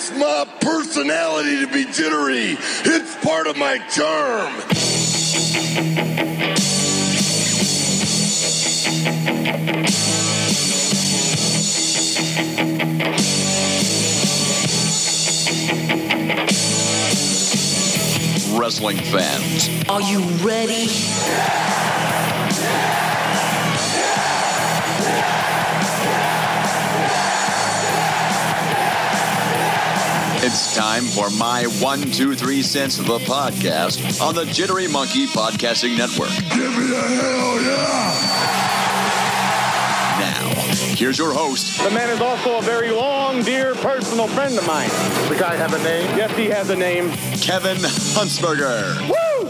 It's my personality to be jittery. It's part of my charm. Wrestling fans, are you ready? It's time for my 1, 2, 3 cents of the podcast on the Jittery Monkey Podcasting Network. Give me a hell yeah! Now, here's your host. The man is also a very long, dear, personal friend of mine. The guy have a name? Yes, he has a name. Kevin Huntsberger. Woo!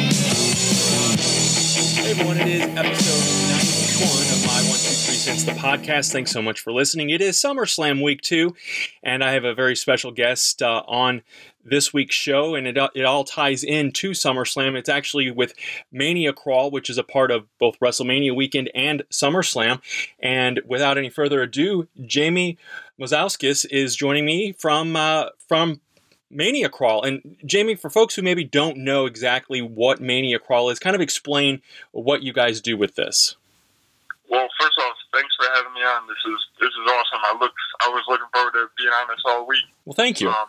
Hey everyone, it is episode 91 of my 1, 2, 3 Cents, the podcast. Thanks so much for listening. It is SummerSlam Week 2, and I have a very special guest on this week's show, and it all ties into SummerSlam. It's actually with Mania Crawl, which is a part of both WrestleMania weekend and SummerSlam. And without any further ado, Jamie Mozauskas is joining me from Mania Crawl. And Jamie, for folks who maybe don't know exactly what Mania Crawl is, kind of explain what you guys do with this. Well, first off, thanks for having me on. This is awesome. I was looking forward to being on this all week. Well, thank you.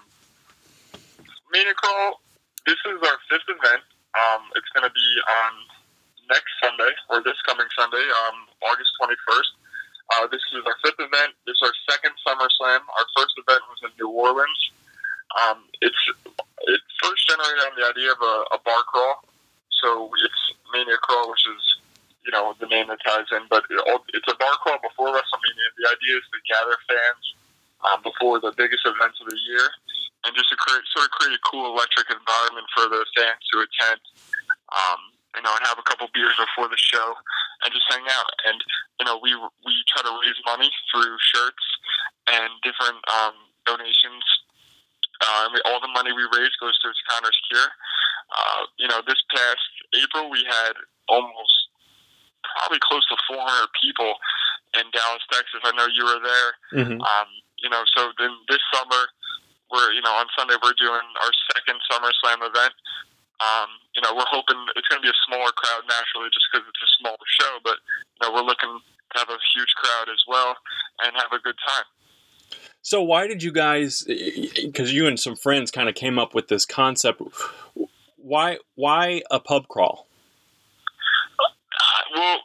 Mania Crawl, this is our 5th event. It's going to be on next Sunday, or this coming Sunday, August 21st. This is our 5th event. This is our 2nd SummerSlam. Our first event was in New Orleans. It first generated on the idea of a bar crawl. So it's Mania Crawl, which is, the name that ties in. But it's a bar crawl before WrestleMania. The idea is to gather fans before the biggest events of the year, and just to create a cool electric environment for the fans to attend, and have a couple beers before the show, and just hang out. And we try to raise money through shirts and different donations. All the money we raise goes towards Connor's Cure. This past April we had probably close to 400 people in Dallas, Texas. I know you were there. Mm-hmm. So then this summer, we're, on Sunday, we're doing our 2nd SummerSlam event. We're hoping it's going to be a smaller crowd naturally just because it's a smaller show, but, we're looking to have a huge crowd as well and have a good time. So why did you guys, because you and some friends kind of came up with this concept, why a pub crawl? Well,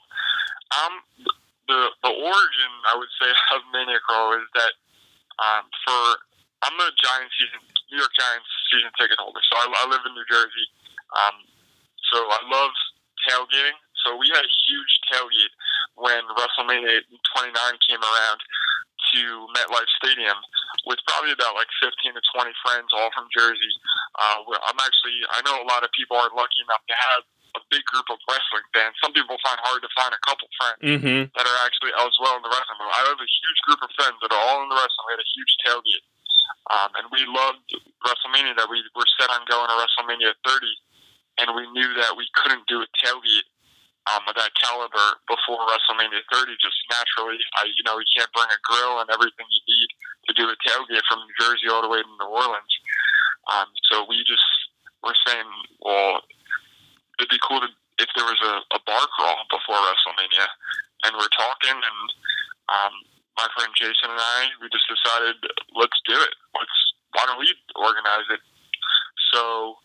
the origin, I would say, of Mania Crawl is that I'm a New York Giants season ticket holder, so I live in New Jersey. So I love tailgating. So we had a huge tailgate when WrestleMania 29 came around to MetLife Stadium with probably about 15 to 20 friends, all from Jersey. I know a lot of people aren't lucky enough to have a big group of wrestling fans. Some people find hard to find a couple friends that are actually as well in the wrestling. I have a huge group of friends that are all in the wrestling. We had a huge tailgate. And we loved WrestleMania, that we were set on going to WrestleMania 30, and we knew that we couldn't do a tailgate of that caliber before WrestleMania 30, just naturally. You can't bring a grill and everything you need to do a tailgate from New Jersey all the way to New Orleans. So we just were saying, well, it'd be cool if there was a bar crawl before WrestleMania. And we're talking, and my friend Jason and I, we just decided, let's do it. Why don't we organize it? So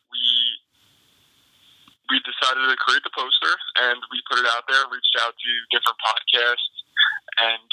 we decided to create the poster, and we put it out there, reached out to different podcasts, and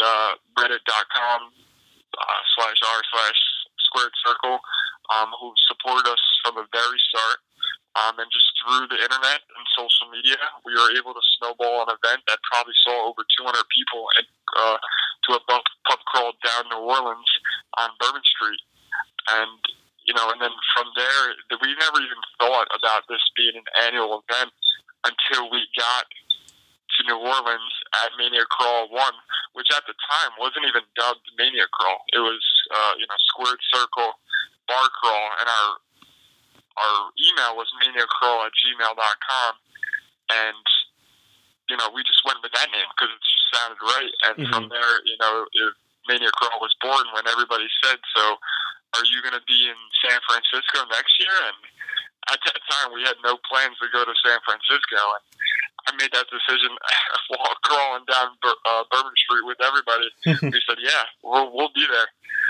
reddit.com/r/squared circle, who supported us from the very start. And just through the internet and social media, we were able to snowball an event that probably saw over 200 people to a pub crawl down New Orleans on Bourbon Street. And then from there, we never even thought about this being an annual event until we got to New Orleans at Mania Crawl 1, which at the time wasn't even dubbed Mania Crawl. It was, Squared Circle Bar Crawl, and our email was maniacrawl@gmail.com, and we just went with that name because it just sounded right. And from there, Mania Crawl was born when everybody said so. are you going to be in San Francisco next year? And at that time, we had no plans to go to San Francisco. And I made that decision while crawling down Bourbon Street with everybody. We said, yeah, we'll be there.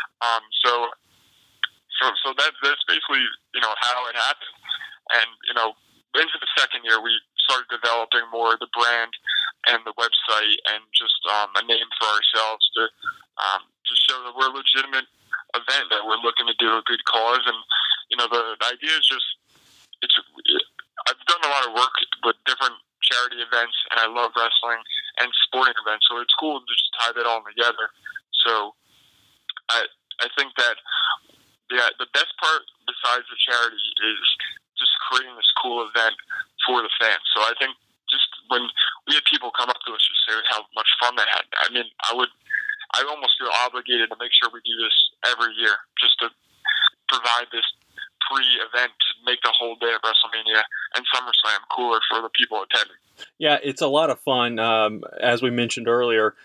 So that's basically, how it happened. And, into the second year, we started developing more of the brand and the website and just a name for ourselves to show that we're a legitimate event, that we're looking to do a good cause. And, the idea is just, I've done a lot of work with different charity events, and I love wrestling and sporting events, so it's cool to just tie that all together. So I think that the best part besides the charity is just creating this cool event for the fans. So I think just when we had people come up to us just say how much fun they had, I mean, I almost feel obligated to make sure we do this every year, just to provide this pre-event to make the whole day of WrestleMania and SummerSlam cooler for the people attending. Yeah, it's a lot of fun. As we mentioned earlier,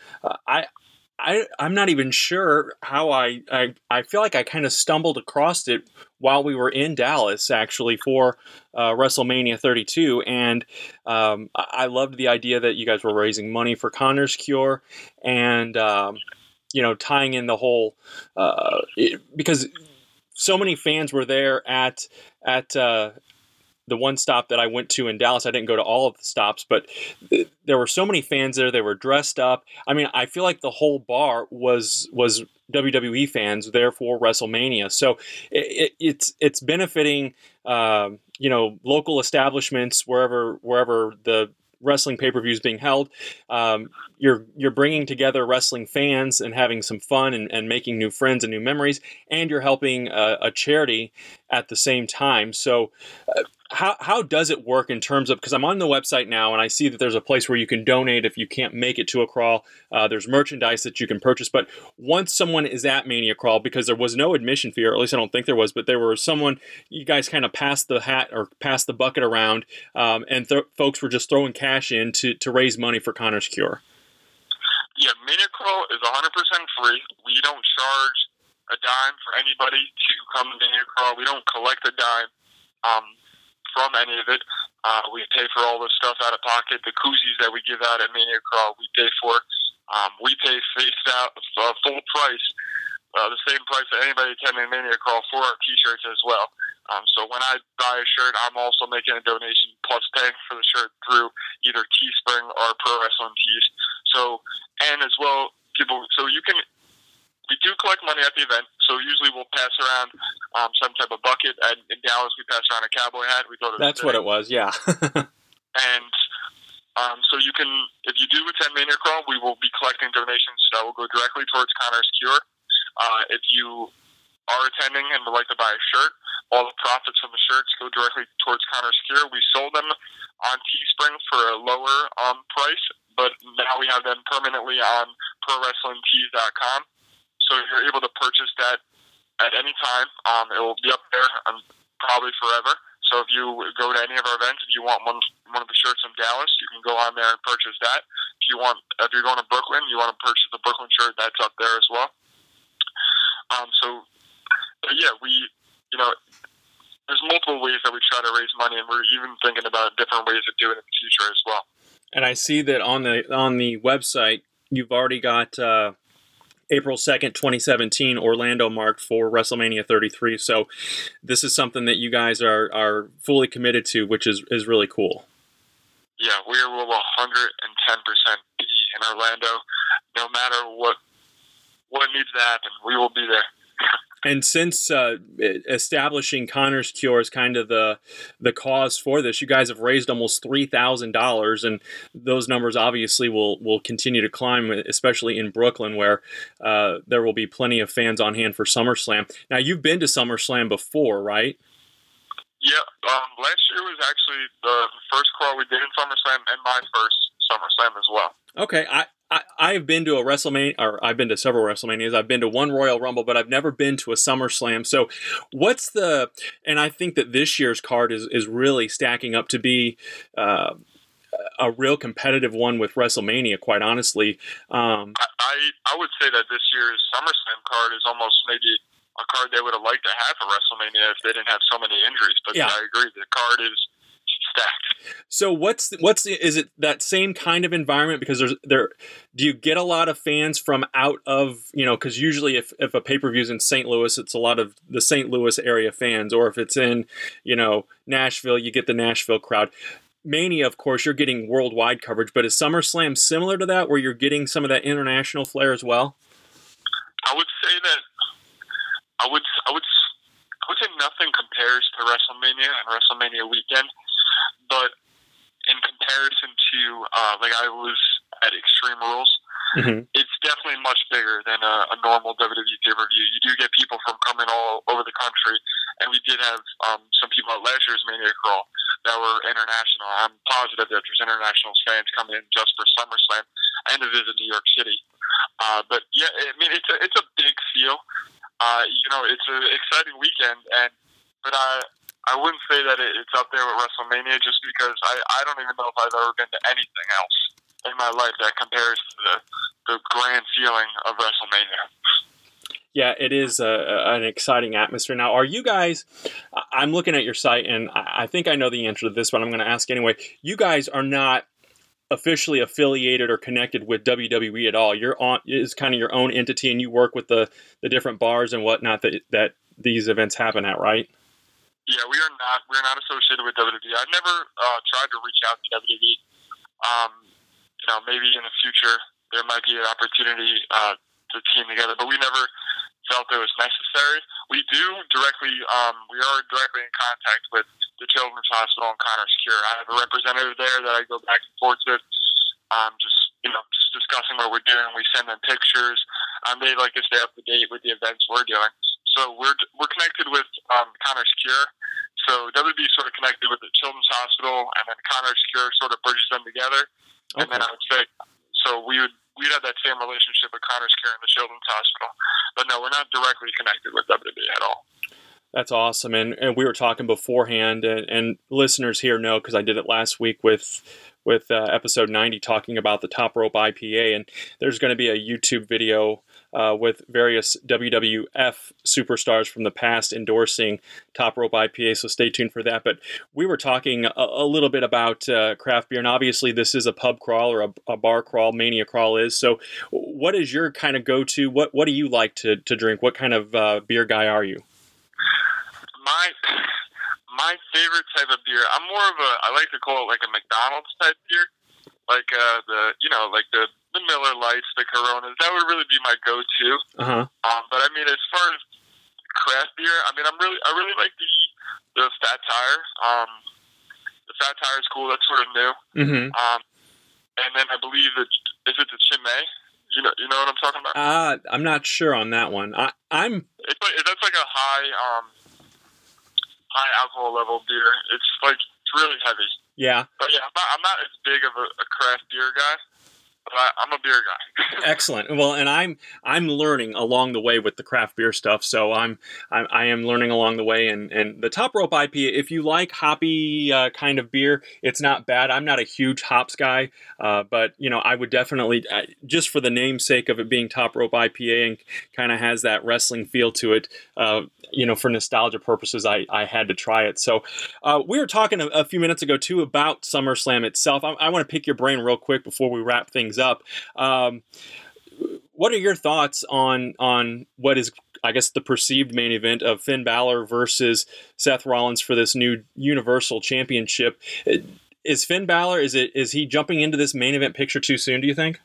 I'm not even sure how I feel like I kind of stumbled across it while we were in Dallas, actually, for WrestleMania 32. And I loved the idea that you guys were raising money for Connor's Cure and, tying in the whole, because so many fans were there at the one stop that I went to in Dallas. I didn't go to all of the stops, but there were so many fans there. They were dressed up. I mean, I feel like the whole bar was WWE fans there for WrestleMania. So it's benefiting, local establishments wherever the wrestling pay-per-view is being held. You're bringing together wrestling fans and having some fun and making new friends and new memories, and you're helping a charity at the same time. So how does it work in terms of, because I'm on the website now and I see that there's a place where you can donate if you can't make it to a crawl. There's merchandise that you can purchase, but once someone is at Mania Crawl, because there was no admission fee, or at least I don't think there was, but there was you guys kind of passed the hat or passed the bucket around, and folks were just throwing cash in to raise money for Connor's Cure. Yeah, Mania Crawl is 100% free. We don't charge a dime for anybody to come to Mania Crawl. We don't collect a dime from any of it. We pay for all the stuff out of pocket. The koozies that we give out at Mania Crawl, we pay for. We pay full price, the same price that anybody attending Mania Crawl for our T-shirts as well. So when I buy a shirt, I'm also making a donation plus paying for the shirt through either Teespring or Pro Wrestling Tees. So, and as well, we do collect money at the event. So usually we'll pass around some type of bucket. And in Dallas, we pass around a cowboy hat. That's what it was, yeah. And so you can, if you do attend Mania Crawl, we will be collecting donations that will go directly towards Connor's Cure. If you are attending and would like to buy a shirt, all the profits from the shirts go directly towards Connor's Cure. We sold them on Teespring for a lower price, but now we have them permanently on ProWrestlingTees.com. So you're able to purchase that at any time. It will be up there probably forever. So if you go to any of our events, if you want one of the shirts from Dallas, you can go on there and purchase that. If you're going to Brooklyn, you want to purchase the Brooklyn shirt, that's up there as well. There's multiple ways that we try to raise money, and we're even thinking about different ways of doing it in the future as well. And I see that on the website, you've already got April 2nd, 2017, Orlando marked for WrestleMania 33. So this is something that you guys are fully committed to, which is really cool. Yeah, we will 110% be in Orlando. No matter what needs to happen, we will be there. And since establishing Connor's Cure is kind of the cause for this, you guys have raised almost $3,000, and those numbers obviously will continue to climb, especially in Brooklyn, where there will be plenty of fans on hand for SummerSlam. Now, you've been to SummerSlam before, right? Yeah, last year was actually the first crawl we did in SummerSlam and my first SummerSlam as well. Okay, I've been to a WrestleMania, or I've been to several WrestleManias. I've been to one Royal Rumble, but I've never been to a SummerSlam. So and I think that this year's card is really stacking up to be a real competitive one with WrestleMania, quite honestly. I would say that this year's SummerSlam card is almost maybe a card they would have liked to have for WrestleMania if they didn't have so many injuries. But Yeah. I agree, the card is stacked. So is it that same kind of environment? Because do you get a lot of fans from out of, because usually if a pay-per-view is in St. Louis, it's a lot of the St. Louis area fans, or if it's in, Nashville, you get the Nashville crowd. Mania, of course, you're getting worldwide coverage, but is SummerSlam similar to that, where you're getting some of that international flair as well? I would say that I would say nothing compares to WrestleMania and WrestleMania weekend, but in comparison to like I was at Extreme Rules, it's definitely much bigger than a normal WWE pay-per-view. You do get people from coming all over the country, and we did have some people at last year's Mania Crawl that were international. I'm positive that there's international fans coming in just for SummerSlam and to visit New York City. But yeah, I mean it's a big feel. It's an exciting weekend, but I wouldn't say that it's up there with WrestleMania just because I don't even know if I've ever been to anything else in my life that compares to the grand feeling of WrestleMania. Yeah, it is an exciting atmosphere. Now, are you guys, I'm looking at your site, and I think I know the answer to this, but I'm going to ask anyway. You guys are not officially affiliated or connected with WWE at all. It's kind of your own entity, and you work with the different bars and whatnot that these events happen at, right? Yeah, we're not associated with WWE. I've never tried to reach out to WWE. Maybe in the future there might be an opportunity to team together, but we never felt it was necessary. We are directly in contact with the Children's Hospital and Connors Cure. I have a representative there that I go back and forth with, just discussing what we're doing. We send them pictures. They like to stay up to date with the events we're doing. So we're connected with Connors Cure. So WB sort of connected with the Children's Hospital, and then Connors Cure sort of bridges them together. Okay. And then I would say, so we'd have that same relationship with Connors Cure and the Children's Hospital. But no, we're not directly connected with WWE at all. That's awesome. And we were talking beforehand, and listeners here know because I did it last week with episode 90 talking about the Top Rope IPA, and there's going to be a YouTube video with various WWF superstars from the past endorsing Top Rope IPA, so stay tuned for that. But we were talking a little bit about craft beer, and obviously this is a pub crawl or a bar crawl, Mania Crawl is. So what is your kind of go-to? What do you like to drink? What kind of beer guy are you? My favorite type of beer, I'm more of I like to call it like a McDonald's type beer, like the Miller Lights, the Coronas. That would really be my go-to. But I mean, as far as craft beer, I mean, I really like the Fat Tire. The Fat Tire is cool. That's sort of new. And then I believe is it the Chimay? You know what I'm talking about? I'm not sure on that one. That's like a high alcohol level beer. It's really heavy. Yeah. But yeah, I'm not as big of a craft beer guy, but I'm a beer guy. Excellent. Well, and I'm learning along the way with the craft beer stuff. So I am learning along the way. And the Top Rope IPA, if you like hoppy kind of beer, it's not bad. I'm not a huge hops guy, but I would definitely, just for the namesake of it being Top Rope IPA and kind of has that wrestling feel to it, for nostalgia purposes, I had to try it. So we were talking a few minutes ago too about SummerSlam itself. I want to pick your brain real quick before we wrap things up. What are your thoughts on what is, I guess, the perceived main event of Finn Balor versus Seth Rollins for this new Universal Championship? Is Finn Balor, is he jumping into this main event picture too soon, do you think?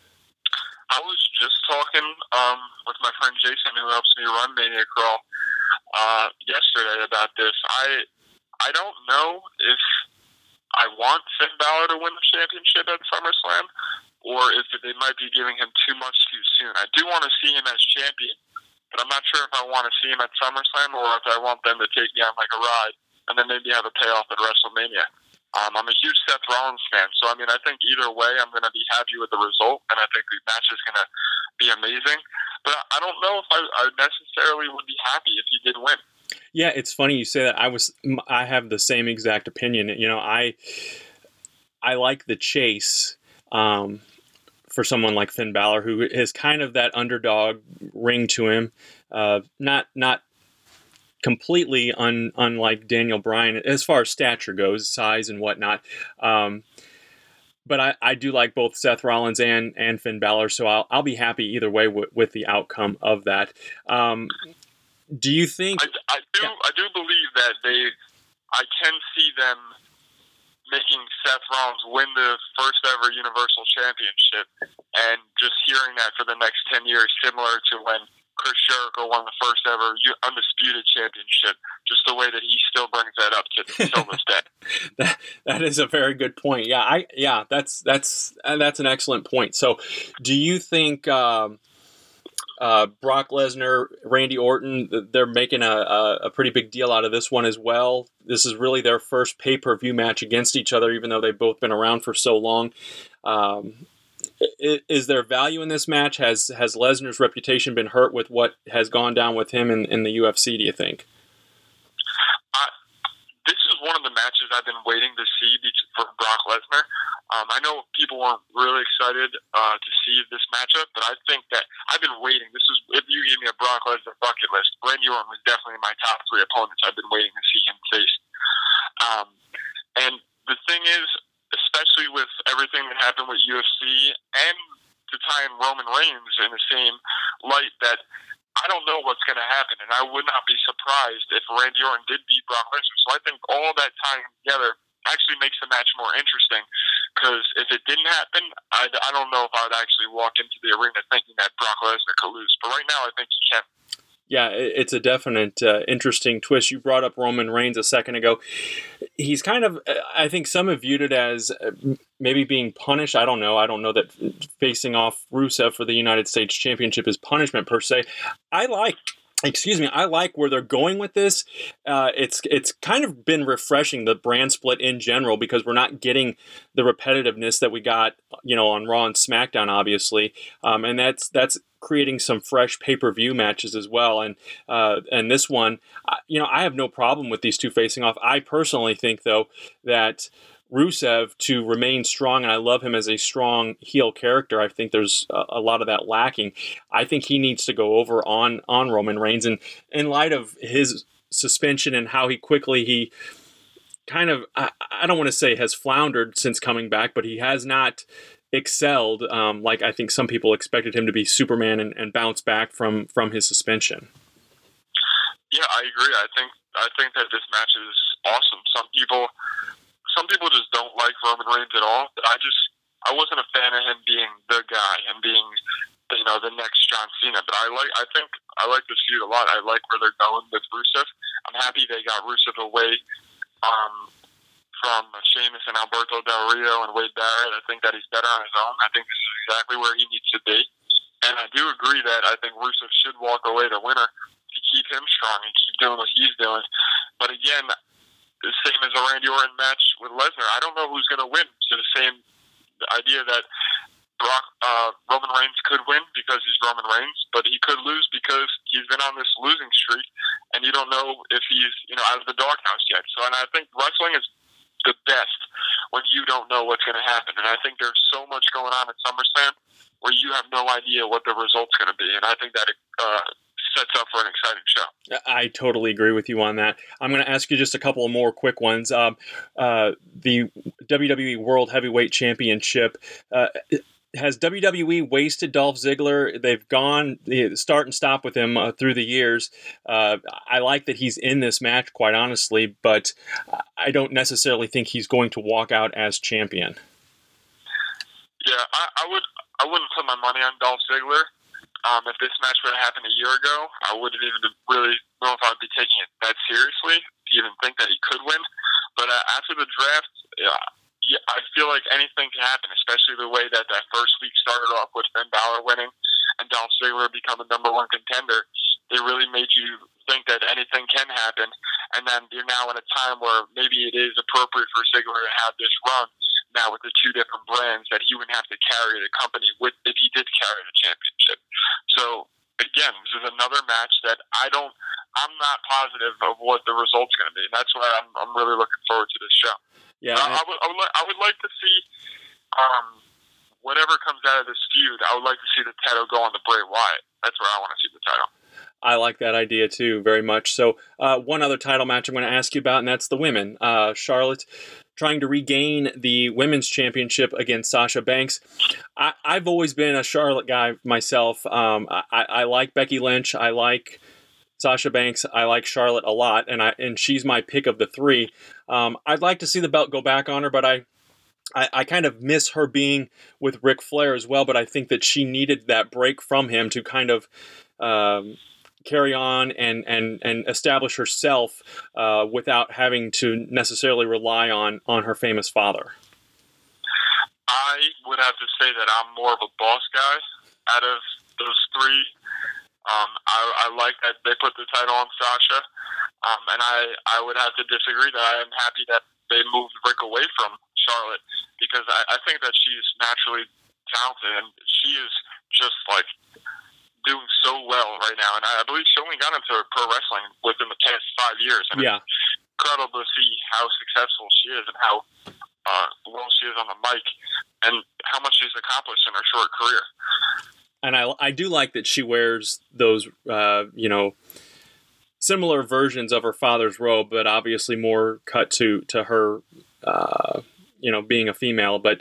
I was just talking with my friend Jason, who helps me run Mania Crawl, yesterday about this. I don't know if I want Finn Balor to win the championship at SummerSlam, or if they might be giving him too much too soon. I do want to see him as champion, but I'm not sure if I want to see him at SummerSlam or if I want them to take me on like a ride and then maybe have a payoff at WrestleMania. I'm a huge Seth Rollins fan, so I mean, I think either way I'm going to be happy with the result, and I think the match is going to be amazing. But I don't know if I necessarily would be happy if he did win. Yeah, it's funny you say that. I have the same exact opinion. I like the chase for someone like Finn Balor, who is kind of that underdog ring to him, not completely unlike Daniel Bryan as far as stature goes, size and whatnot. But I do like both Seth Rollins and Finn Balor, so I'll be happy either way with the outcome of that. Do you think? I do believe that I can see them making Seth Rollins win the first ever Universal Championship, and just hearing that for the next 10 years, similar to when Chris Jericho won the first ever Undisputed Championship, just the way that he still brings that up till this day. That is a very good point. Yeah, that's an excellent point. So, do you think Brock Lesnar, Randy Orton, they're making a pretty big deal out of this one as well? This is really their first pay-per-view match against each other, even though they've both been around for so long. Is there value in this match? Has Lesnar's reputation been hurt with what has gone down with him in the UFC, do you think? This is one of the matches I've been waiting to see for Brock Lesnar. I know people weren't really excited to see this matchup, but I think that I've been waiting. If you gave me a Brock Lesnar bucket list, Randy Orton was definitely my top 3 opponents I've been waiting to see him face. And the thing is, especially with everything that happened with UFC, and to tie in Roman Reigns in the same light, that I don't know what's going to happen, and I would not be surprised if Randy Orton did beat Brock Lesnar. So I think all that tying together actually makes the match more interesting, because if it didn't happen, I don't know if I would actually walk into the arena thinking that Brock Lesnar could lose. But right now, I think he can. Yeah, it's a definite interesting twist. You brought up Roman Reigns a second ago. He's kind of, I think some have viewed it as maybe being punished. I don't know that facing off Rusev for the United States Championship is punishment per se. I like where they're going with this. It's kind of been refreshing, the brand split in general, because we're not getting the repetitiveness that we got, on Raw and SmackDown, obviously, and that's creating some fresh pay-per-view matches as well. And this one, I have no problem with these two facing off. I personally think, though, that Rusev, to remain strong, and I love him as a strong heel character, I think there's a lot of that lacking. I think he needs to go over on Roman Reigns, and in light of his suspension and how he kind of, I don't want to say has floundered since coming back, but he has not excelled like I think some people expected him to be Superman and bounce back from his suspension. Yeah, I agree. I think that this match is awesome. Some people just don't like Roman Reigns at all. But I wasn't a fan of him being the guy and being the next John Cena. But I like this feud a lot. I like where they're going with Rusev. I'm happy they got Rusev away from Sheamus and Alberto Del Rio and Wade Barrett. I think that he's better on his own. I think this is exactly where he needs to be. And I do agree that I think Rusev should walk away the winner to keep him strong and keep doing what he's doing. But again, the same as a Randy Orton match with Lesnar, I don't know who's going to win. So the same idea that Roman Reigns could win because he's Roman Reigns, but he could lose because he's been on this losing streak, and you don't know if he's out of the doghouse yet. So, and I think wrestling is the best when you don't know what's going to happen. And I think there's so much going on at SummerSlam where you have no idea what the result's going to be. And I think that it sets up for an exciting show. I totally agree with you on that. I'm going to ask you just a couple of more quick ones. The WWE World Heavyweight Championship, has WWE wasted Dolph Ziggler? They've gone start and stop with him through the years. I like that he's in this match, quite honestly, but I don't necessarily think he's going to walk out as champion. Yeah, I wouldn't put my money on Dolph Ziggler. If this match would have happened a year ago, I wouldn't even really know if I would be taking it that seriously to even think that he could win. But after the draft, yeah, I feel like anything can happen, especially the way that first week started off with Finn Balor winning and Dolph Ziggler becoming #1 contender. They really made you think that anything can happen, and then you're now in a time where maybe it is appropriate for Ziggler to have this run now with the two different brands that he wouldn't have to carry the company with if he did carry the championship. So again, this is another match that I'm not positive of what the result's going to be, and that's why I'm really looking forward to this show. Yeah, I would like to see whatever comes out of this feud, I would like to see the title go on to Bray Wyatt. That's where I want to see the title. I like that idea too, very much. So one other title match I'm going to ask you about, and that's the women. Charlotte trying to regain the women's championship against Sasha Banks. I've always been a Charlotte guy myself. I like Becky Lynch. I like Sasha Banks. I like Charlotte a lot, and she's my pick of the three. I'd like to see the belt go back on her, but I kind of miss her being with Ric Flair as well, but I think that she needed that break from him to kind of carry on and establish herself without having to necessarily rely on her famous father. I would have to say that I'm more of a boss guy out of those three. I like that they put the title on Sasha, and I would have to disagree that I am happy that they moved Rick away from Charlotte, because I think that she's naturally talented, and she is just like doing so well right now. And I believe she only got into pro wrestling within the past 5 years, and yeah, it's incredible to see how successful she is and how well she is on the mic and how much she's accomplished in her short career. And I do like that she wears those, similar versions of her father's robe, but obviously more cut to her, being a female. But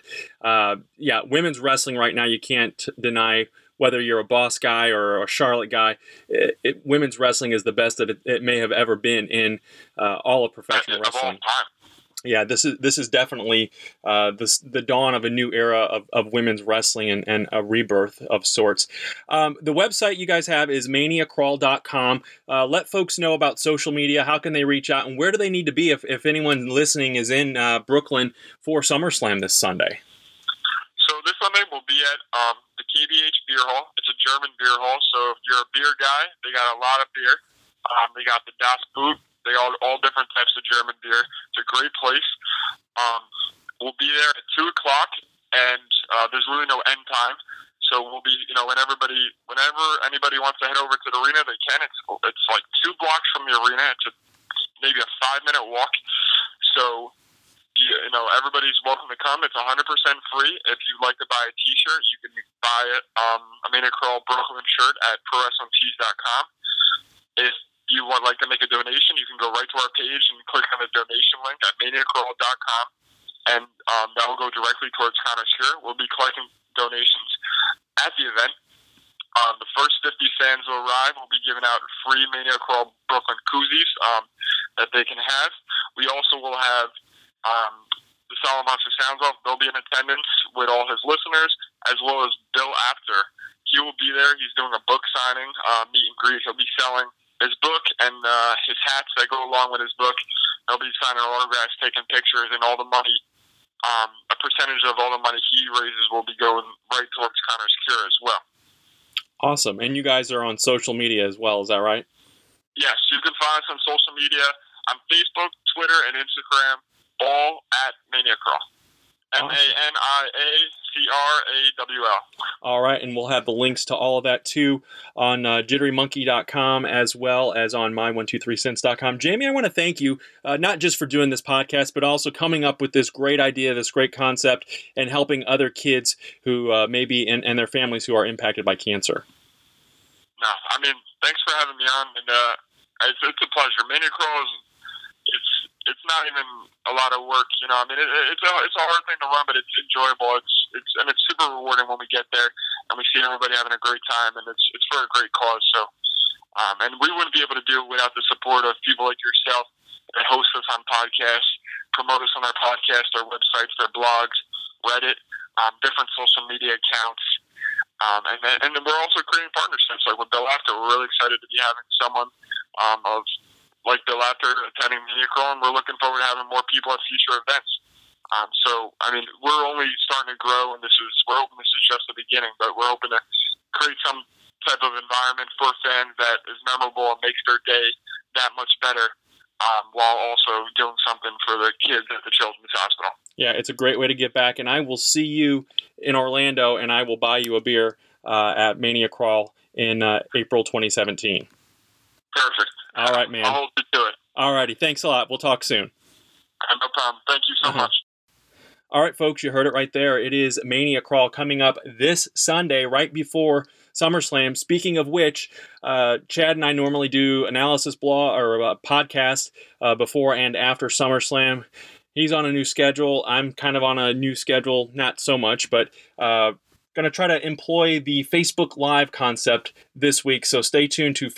women's wrestling right now, you can't deny whether you're a boss guy or a Charlotte guy. Women's wrestling is the best that it may have ever been in all of professional wrestling. Yeah, this is definitely the dawn of a new era of women's wrestling and a rebirth of sorts. The website you guys have is maniacrawl.com. Let folks know about social media. How can they reach out, and where do they need to be if anyone listening is in Brooklyn for SummerSlam this Sunday? So this Sunday we'll be at the KBH Beer Hall. It's a German beer hall, so if you're a beer guy, they got a lot of beer. They got the Das Boot. They all different types of German beer. It's a great place. We'll be there at 2 o'clock, and there's really no end time. So we'll be, whenever anybody wants to head over to the arena, they can. It's like 2 blocks from the arena. It's maybe a 5-minute walk. So, everybody's welcome to come. It's 100% free. If you'd like to buy a T-shirt, you can buy a Mania Crawl Brooklyn shirt at ProWrestlingTees.com. If you would like to make a donation, you can go right to our page and click on the donation link at maniacrawl.com, and that will go directly towards Connor's Cure. We'll be collecting donations at the event. The first 50 fans will arrive. We'll be giving out free Mania Crawl Brooklyn koozies that they can have. We also will have the Solid Monster Sounds Off. They'll be in attendance with all his listeners, as well as Bill Apter. He will be there. He's doing a book signing, meet and greet. He'll be selling his book and his hats that go along with his book. They'll be signing autographs, taking pictures, and all the money, a percentage of all the money he raises will be going right towards Connor's Cure as well. Awesome. And you guys are on social media as well, is that right? Yes, you can find us on social media on Facebook, Twitter, and Instagram, all at Mania Crawl. Awesome. MANIACRAWL. All right, and we'll have the links to all of that too on jitterymonkey.com as well as on my123cents.com. Jamie, I want to thank you not just for doing this podcast, but also coming up with this great idea, this great concept, and helping other kids who maybe and their families who are impacted by cancer. No, thanks for having me on, and it's a pleasure. Mania Crawl it's not even a lot of work, it's a hard thing to run, but it's enjoyable. It's super rewarding when we get there and we see everybody having a great time, and it's for a great cause. So, and we wouldn't be able to do it without the support of people like yourself that host us on podcasts, promote us on our podcast, our websites, their blogs, Reddit, different social media accounts. And then we're also creating partnerships like with Bill Apter. We're really excited to be having someone like Bill Apter attending Mania Crawl, and we're looking forward to having more people at future events. We're only starting to grow, and we're hoping this is just the beginning, but we're hoping to create some type of environment for fans that is memorable and makes their day that much better, while also doing something for the kids at the Children's Hospital. Yeah, it's a great way to get back, and I will see you in Orlando, and I will buy you a beer at Mania Crawl in April 2017. Perfect. All right, man. I'll hold you to it. All righty. Thanks a lot. We'll talk soon. No problem. Thank you so much. All right, folks, you heard it right there. It is Mania Crawl coming up this Sunday, right before SummerSlam. Speaking of which, Chad and I normally do analysis blog or a podcast before and after SummerSlam. He's on a new schedule. I'm kind of on a new schedule, not so much, but going to try to employ the Facebook Live concept this week. So stay tuned to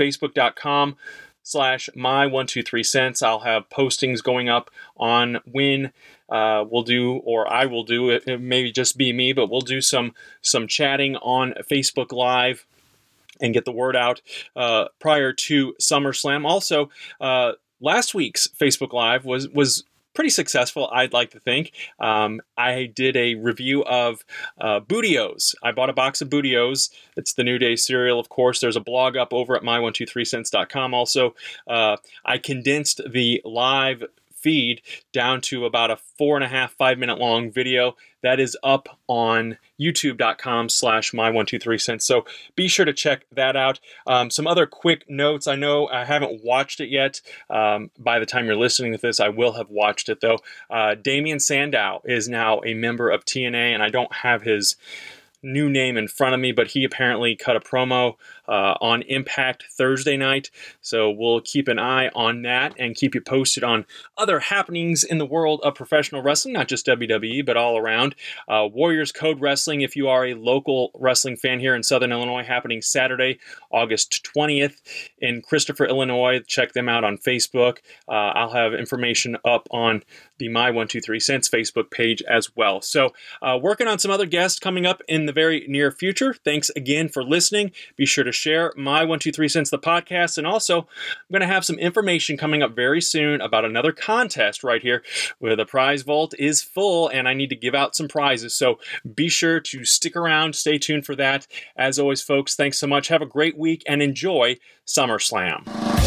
facebook.com/my123cents. I'll have postings going up on when we'll do, or I will do it. It may just be me, but we'll do some chatting on Facebook Live and get the word out prior to SummerSlam. Also, last week's Facebook Live was pretty successful, I'd like to think. I did a review of Booty-O's. I bought a box of Booty-O's. It's the New Day cereal, of course. There's a blog up over at my123cents.com. Also, I condensed the live feed down to about a 4.5 minute long video that is up on youtube.com/my123cents. So be sure to check that out. Some other quick notes. I know I haven't watched it yet. By the time you're listening to this, I will have watched it though. Damien Sandow is now a member of TNA, and I don't have his new name in front of me, but he apparently cut a promo on Impact Thursday night. So we'll keep an eye on that and keep you posted on other happenings in the world of professional wrestling, not just WWE, but all around. Warriors Code Wrestling, if you are a local wrestling fan here in Southern Illinois, happening Saturday, August 20th in Christopher, Illinois. Check them out on Facebook. I'll have information up on the My123Cents Facebook page as well. So working on some other guests coming up in the very near future. Thanks again for listening. Be sure to share My123Cents, the podcast. And also, I'm going to have some information coming up very soon about another contest right here where the prize vault is full and I need to give out some prizes. So be sure to stick around. Stay tuned for that. As always, folks, thanks so much. Have a great week and enjoy SummerSlam.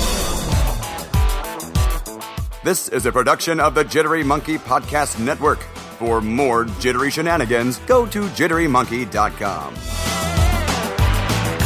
This is a production of the Jittery Monkey Podcast Network. For more jittery shenanigans, go to jitterymonkey.com.